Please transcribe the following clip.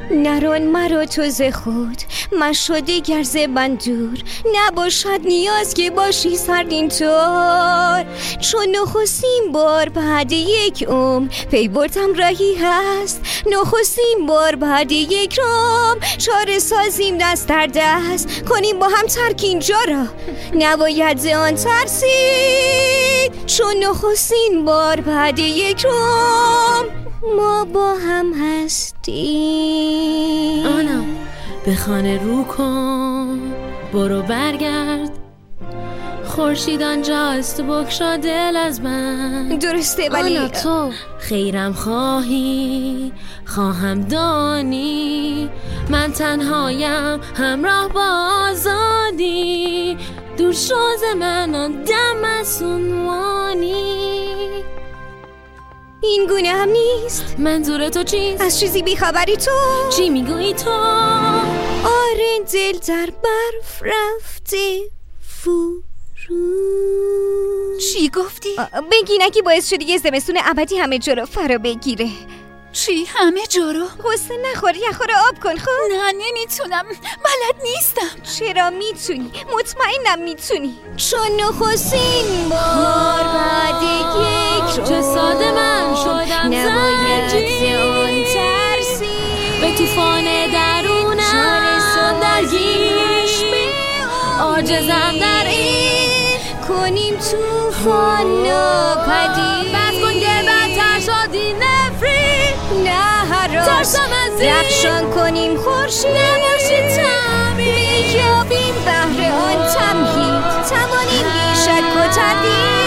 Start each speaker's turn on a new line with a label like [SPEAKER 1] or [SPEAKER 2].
[SPEAKER 1] نران مرا تو ز خود مشده گر ز من دور، نباشد نیاز که باشی سردین طور. چون نخستین بار بعد یک عمر پی بردم راهی هست، نخستین بار بعد یک عمر چاره سازیم دست در دست، کنیم با هم ترک اینجا را نباید ز آن ترسید. چون نخستین بار بعد یک عمر ما با هم هستیم.
[SPEAKER 2] آنا به خانه رو کن، برو برگرد، خورشید آنجاست، بگشا دل از من.
[SPEAKER 1] درسته ولی
[SPEAKER 2] آنا تو خیرم خواهی خواهم دانی، من تنهایم همراه با آزادی، دور شو ز من آن دم از عنوانی.
[SPEAKER 1] این گونه هم نیست.
[SPEAKER 2] منظور تو چیست؟
[SPEAKER 1] از چیزی بیخبری تو؟
[SPEAKER 2] چی میگویی تو؟
[SPEAKER 1] آره دل در برف رفته فرو.
[SPEAKER 3] چی گفتی؟
[SPEAKER 1] بگی نگی باعث شدی یه زمستون ابدی همه جا رو فرا بگیره.
[SPEAKER 3] چی همه جا رو؟
[SPEAKER 1] قصه نخور، یخو رو آب کن. خب
[SPEAKER 3] نه نمیتونم، بلد نیستم.
[SPEAKER 1] چرا میتونی؟ مطمئنم میتونی. چون نخستین بار بعد یک
[SPEAKER 2] چه ساده من شدم
[SPEAKER 1] نباید
[SPEAKER 2] زنجیر،
[SPEAKER 1] آن ترسی
[SPEAKER 2] به طوفان درونم درگیر، عاجزم در این
[SPEAKER 1] کنیم طوفان ناپدید.
[SPEAKER 2] بس کن که بدتر شدی نفری،
[SPEAKER 1] نه حراس
[SPEAKER 2] ترسم از این
[SPEAKER 1] رخشان کنیم خورشید،
[SPEAKER 2] نباشی تمرین،
[SPEAKER 1] بیابیم بهر آن تمهید، توانیم بی شک و تردید